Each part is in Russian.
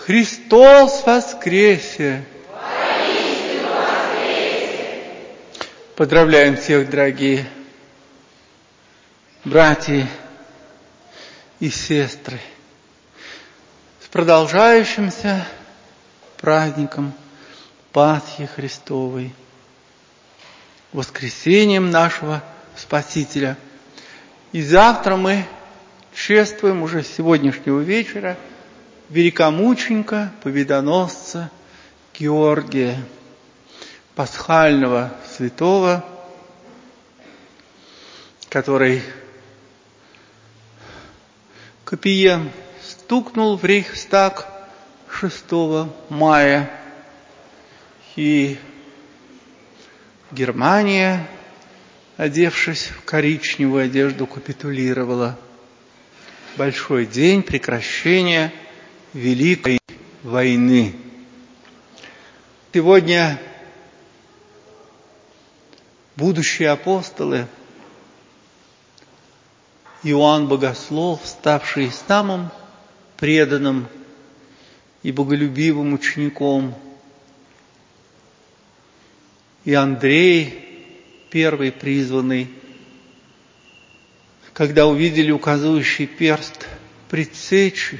Христос воскресе! Поздравляем всех, дорогие братья и сестры, с продолжающимся праздником Пасхи Христовой, воскресением нашего Спасителя. И завтра мы чествуем уже с сегодняшнего вечера великомученика, победоносца Георгия, пасхального святого, который копьем стукнул в Рейхстаг 6 мая, и Германия, одевшись в коричневую одежду, капитулировала. Большой день прекращения Великой войны. Сегодня будущие апостолы, Иоанн Богослов, ставший самым преданным и боголюбивым учеником, и Андрей, первый призванный, когда увидели указывающий перст предсечи,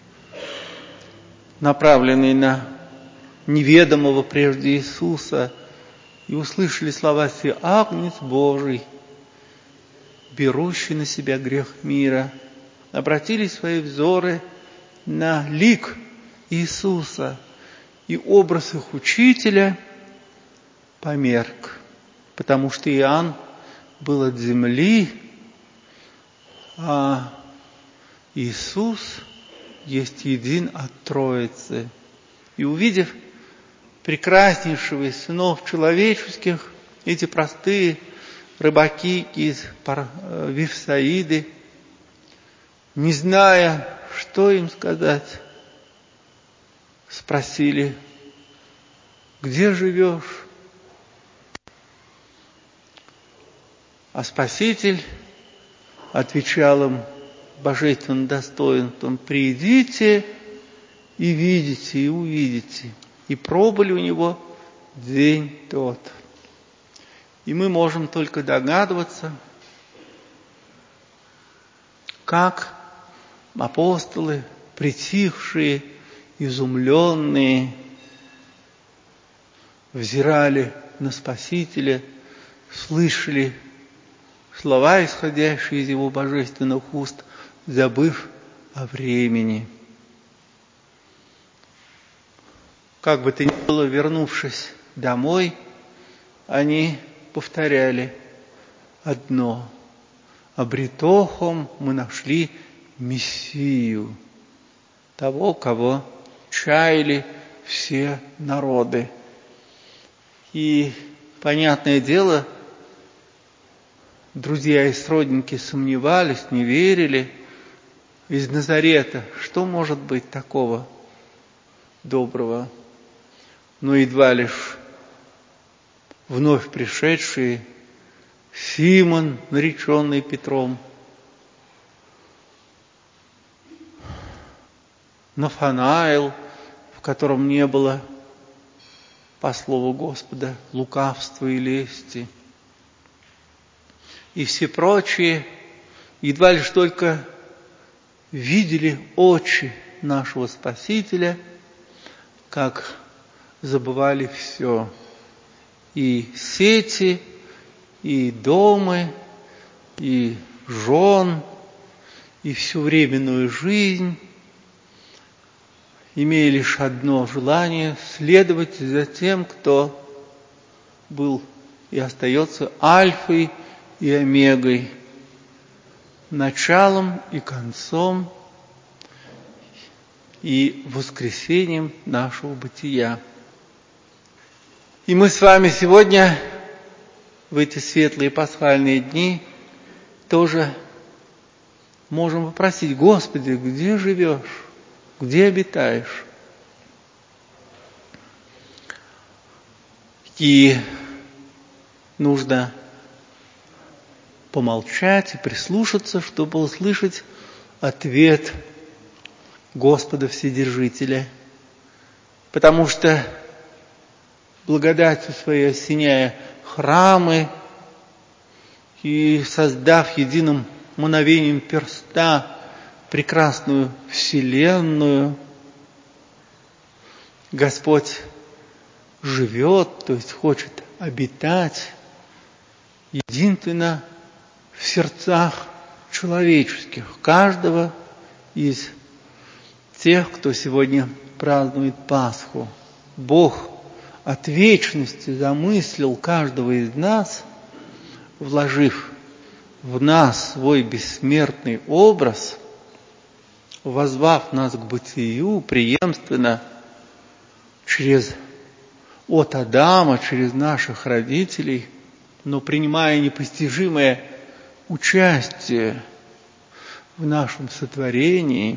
направленный на неведомого прежде Иисуса, и услышали слова сии: «Агнец Божий, берущий на себя грех мира», обратили свои взоры на лик Иисуса, и образ их учителя померк, потому что Иоанн был от земли, а Иисус есть един от Троицы. И увидев прекраснейшего из сынов человеческих, эти простые рыбаки из Вифсаиды, не зная, что им сказать, спросили: «Где живешь?» А Спаситель отвечал им божественным достоинством: «Придите и видите, и увидите». И пробыли у него день тот. И мы можем только догадываться, как апостолы, притихшие, изумленные, взирали на Спасителя, слышали слова, исходящие из его божественных уст, забыв о времени. Как бы то ни было, вернувшись домой, они повторяли одно: «Обретохом мы нашли Мессию, того, кого чаяли все народы». И, понятное дело, друзья и сродники сомневались, не верили. Из Назарета что может быть такого доброго? Но едва лишь вновь пришедший Симон, нареченный Петром, Нафанаил, в котором не было, по слову Господа, лукавства и лести, и все прочие едва лишь только видели очи нашего Спасителя, как забывали все: и сети, и дома, и жен, и всю временную жизнь, имея лишь одно желание — следовать за тем, кто был и остается альфой и омегой, началом и концом, и воскресением нашего бытия. И мы с вами сегодня, в эти светлые пасхальные дни, тоже можем попросить: «Господи, где живешь? Где обитаешь?» И нужно помолчать и прислушаться, чтобы услышать ответ Господа Вседержителя. потому что благодатью своей осеняя храмы и создав единым мановением перста прекрасную вселенную, Господь живет, то есть хочет обитать единственно в сердцах человеческих, каждого из тех, кто сегодня празднует Пасху. Бог от вечности замыслил каждого из нас, вложив в нас свой бессмертный образ, воззвав нас к бытию преемственно от Адама, через наших родителей, но принимая непостижимое участие в нашем сотворении,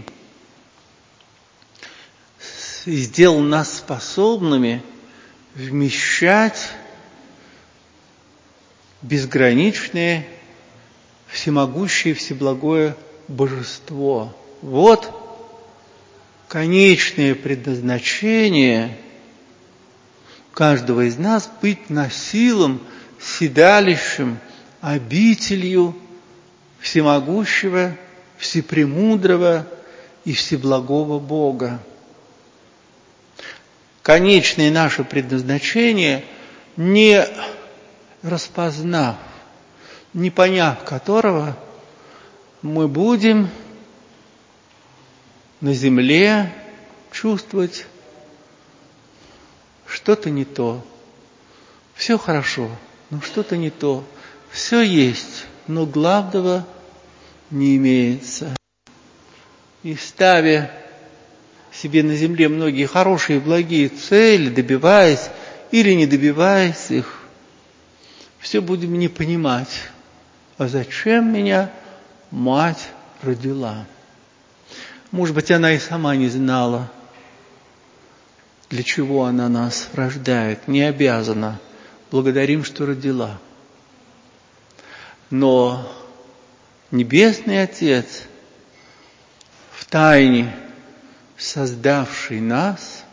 и сделал нас способными вмещать безграничное, всемогущее, всеблагое Божество. Вот конечное предназначение каждого из нас — быть носилом, седалищем, обителью всемогущего, всепремудрого и всеблагого Бога. Конечное наше предназначение, не распознав, не поняв которого, мы будем на земле чувствовать что-то не то. Все хорошо, но что-то не то. Все есть, но главного не имеется. И ставя себе на земле многие хорошие, благие цели, добиваясь или не добиваясь их, все будем не понимать, а зачем меня мать родила. Может быть, она и сама не знала, для чего она нас рождает, не обязана. Благодарим, что родила. Но Небесный Отец, в тайне создавший нас,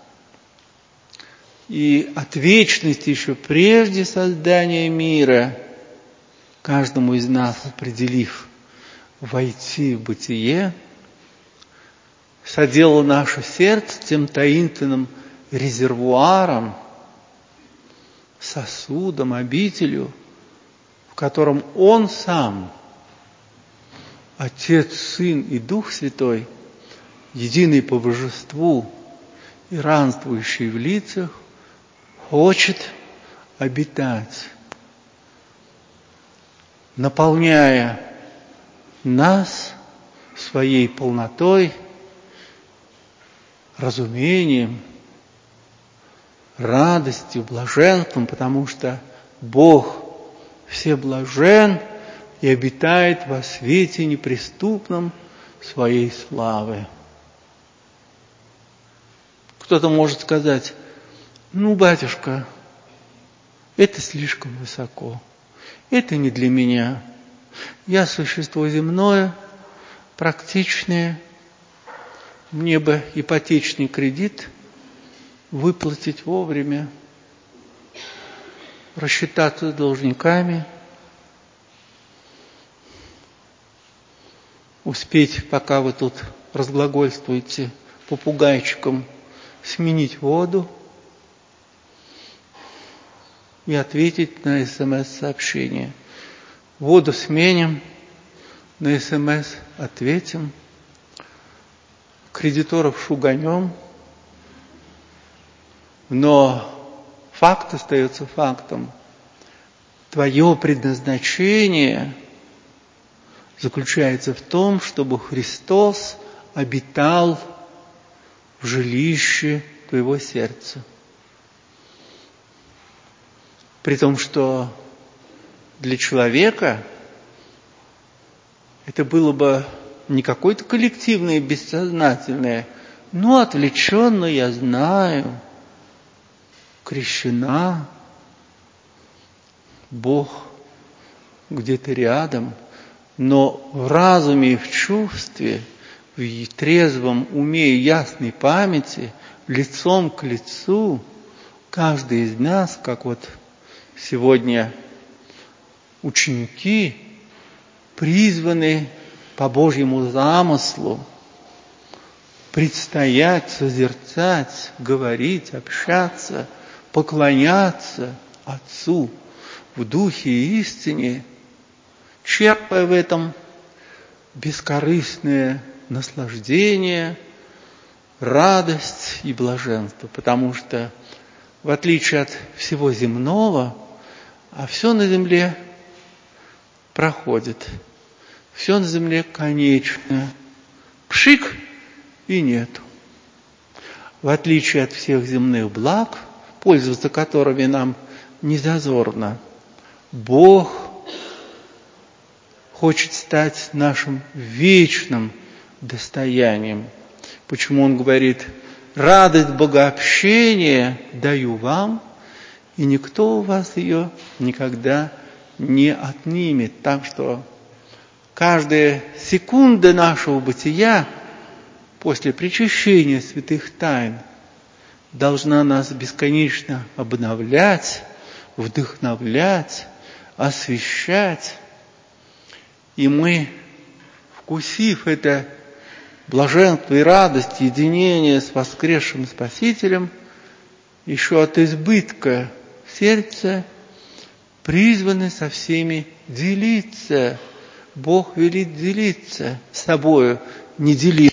и от вечности еще прежде создания мира, каждому из нас определив войти в бытие, соделал наше сердце тем таинственным резервуаром, сосудом, обителью, в котором Он сам, Отец, Сын и Дух Святой, единый по божеству и ранствующий в лицах, хочет обитать, наполняя нас своей полнотой, разумением, радостью, блаженством, потому что Бог всеблажен и обитает во свете неприступном своей славы. Кто-то может сказать: ну, батюшка, это слишком высоко, это не для меня. Я существо земное, практичное, мне бы ипотечный кредит выплатить вовремя, рассчитаться с должниками, успеть, пока вы тут разглагольствуете попугайчиком, сменить воду и ответить на СМС-сообщение. Воду сменим, на СМС ответим, кредиторов шуганем, но факт остается фактом. Твое предназначение заключается в том, чтобы Христос обитал в жилище твоего сердца. При том, что для человека это было бы не какое-то коллективное, бессознательное, но отвлеченно, я знаю, крещена, Бог где-то рядом, но в разуме и в чувстве, в трезвом уме и ясной памяти лицом к лицу каждый из нас, как вот сегодня ученики, призваны по Божьему замыслу предстоять, созерцать, говорить, общаться, поклоняться Отцу в духе и истине, черпая в этом бескорыстное наслаждение, радость и блаженство, потому что, в отличие от всего земного, а все на земле проходит, все на земле конечно, пшик и нету. В отличие от всех земных благ, пользоваться которыми нам не зазорно, Бог хочет стать нашим вечным достоянием. Почему Он говорит: радость богообщения даю вам, и никто у вас ее никогда не отнимет. Так что каждая секунда нашего бытия после причащения святых тайн должна нас бесконечно обновлять, вдохновлять, освящать. И мы, вкусив это блаженство и радость единения с воскресшим Спасителем, еще от избытка сердца призваны со всеми делиться. Бог велит делиться собою, не делиться,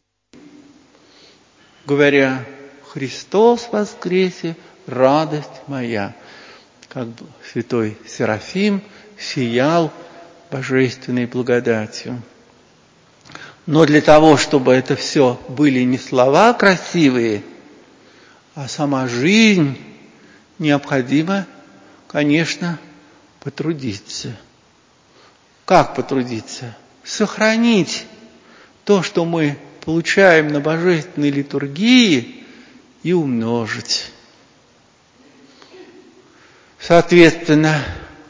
говоря: Христос воскресе, радость моя. Как святой Серафим сиял божественной благодатью. Но для того, чтобы это все были не слова красивые, а сама жизнь, необходимо, конечно, потрудиться. Как потрудиться? Сохранить то, что мы получаем на божественной литургии, и умножить. Соответственно,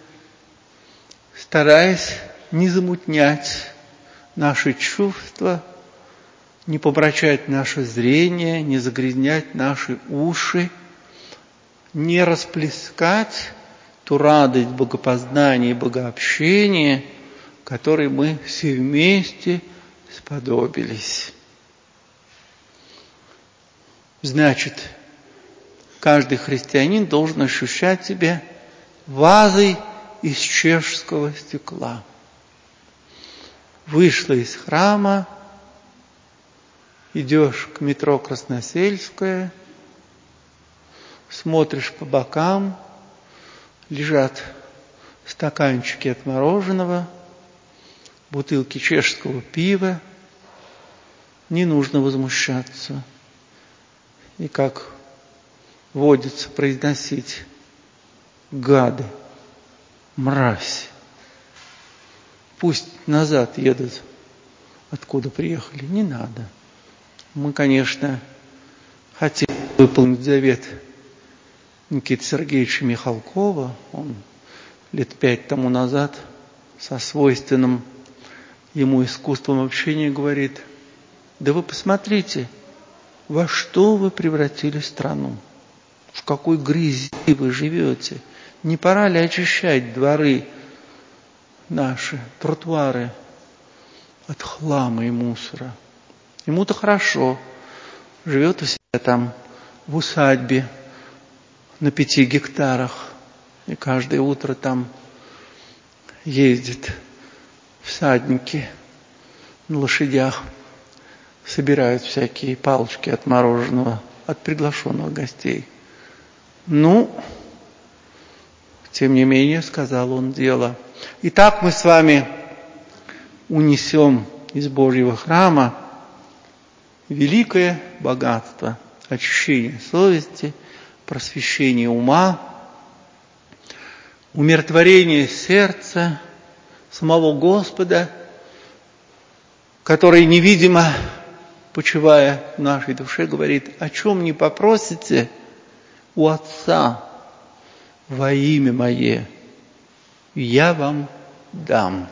стараясь не замутнять наши чувства, не помрачать наше зрение, не загрязнять наши уши, не расплескать ту радость богопознания и богообщения, которой мы все вместе сподобились. Значит, каждый христианин должен ощущать себя вазой из чешского стекла. Вышла из храма, идешь к метро Красносельское, смотришь по бокам, лежат стаканчики от мороженого, бутылки чешского пива, не нужно возмущаться. И как водится произносить: гады, мразь. Пусть назад едут, откуда приехали, не надо. Мы, конечно, хотим выполнить завет Никиты Сергеевича Михалкова. Он лет 5 тому назад со свойственным ему искусством общения говорит: да вы посмотрите, во что вы превратили страну, в какой грязи вы живете. Не пора ли очищать дворы наши, тротуары от хлама и мусора? Ему-то хорошо, живет у себя там в усадьбе на 5 гектарах, и каждое утро там ездит всадники на лошадях, собирают всякие палочки от мороженого от приглашенных гостей. Ну, тем не менее, сказал он, дело. Итак, мы с вами унесем из Божьего храма великое богатство очищения совести, просвещения ума, умиротворение сердца самого Господа, который невидимо, почивая в нашей душе, говорит: о чем не попросите у Отца во имя Мое, я вам дам.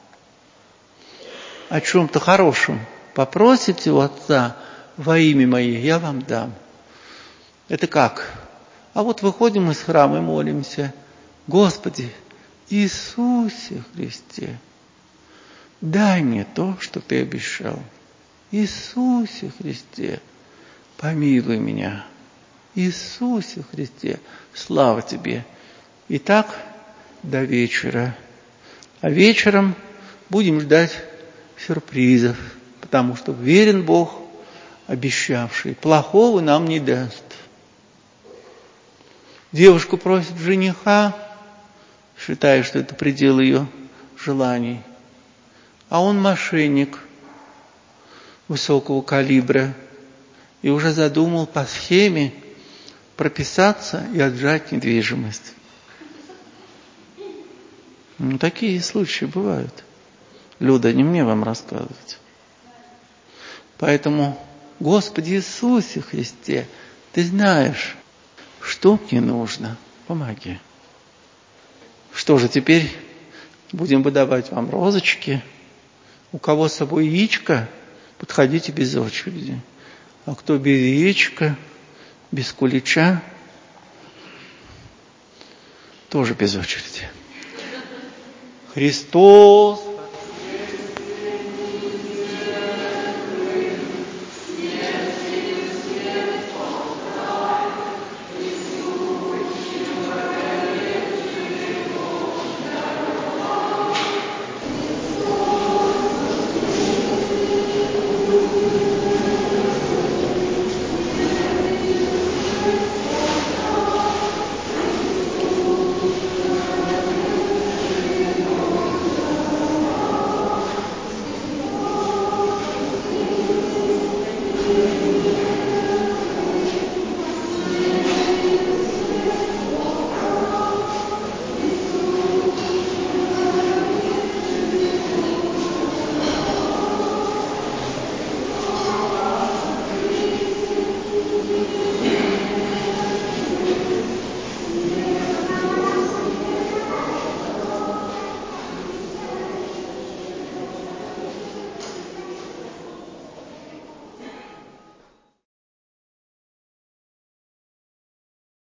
О чем-то хорошем попросите у Отца во имя Мое, я вам дам. Это как? А вот выходим из храма и молимся. Господи, Иисусе Христе, дай мне то, что Ты обещал. Иисусе Христе, помилуй меня. Иисусе Христе, слава Тебе. И так до вечера. А вечером будем ждать сюрпризов, потому что верен Бог, обещавший, плохого нам не даст. Девушка просит жениха, считая, что это предел ее желаний. А он мошенник высокого калибра и уже задумал по схеме прописаться и отжать недвижимость. Такие случаи бывают. Люда, не мне вам рассказывать. Поэтому, Господи Иисусе Христе, Ты знаешь, что мне нужно. Помоги. Что же, теперь будем выдавать вам розочки. У кого с собой яичко, подходите без очереди. А кто без яичка, без кулича, тоже без очереди. Христос